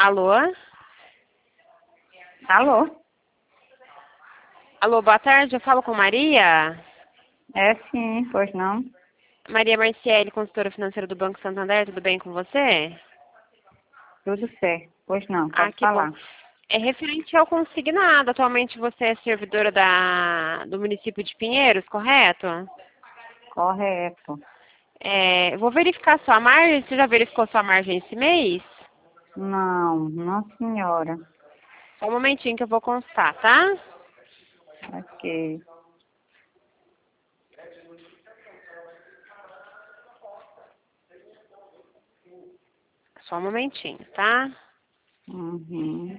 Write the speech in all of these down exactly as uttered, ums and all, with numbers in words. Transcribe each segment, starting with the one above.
Alô? Alô? Alô, boa tarde, eu falo com Maria. É sim, pois não? Maria Marciele, consultora financeira do Banco Santander, tudo bem com você? Tudo certo. Pois não, Ah, pode que bom. falar. É referente ao consignado. Atualmente você é servidora da, do município de Pinheiros, correto? Correto. É, vou verificar sua margem. Você já verificou sua margem esse mês? Não, não senhora. Só um momentinho que eu vou constar, tá? Ok. Só um momentinho, tá? Uhum.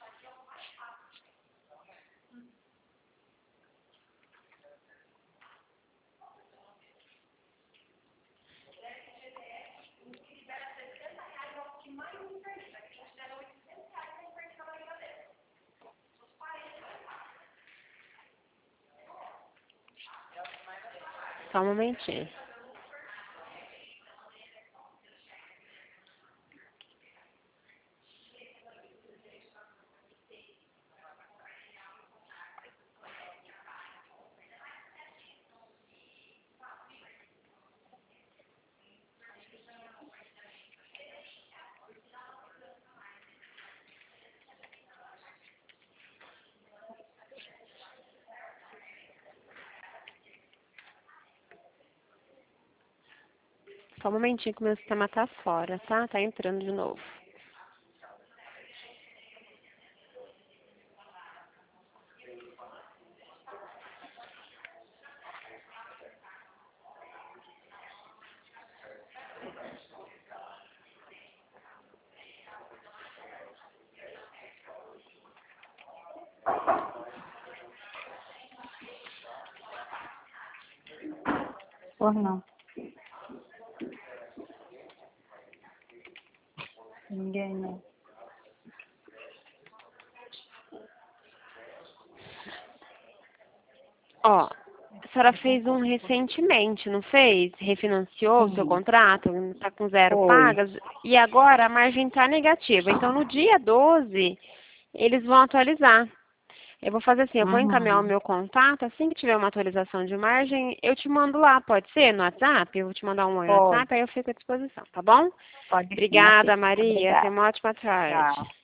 Só um momentinho. Só um momentinho que o meu sistema tá fora, tá? Tá entrando de novo. Pois não. Ninguém não. Ó, a senhora fez um recentemente, não fez? Refinanciou o seu Sim, contrato, tá com zero foi. pagas, e agora a margem tá negativa. Então, no dia doze, eles vão atualizar. Eu vou fazer assim, eu vou encaminhar o Uhum. meu contato, assim que tiver uma atualização de margem, eu te mando lá, pode ser? No WhatsApp? Eu vou te mandar um oi no Pode. WhatsApp, aí eu fico à disposição, tá bom? Pode sim, Obrigada, assim. Maria. Tenha Obrigada. uma ótima tarde. Tchau.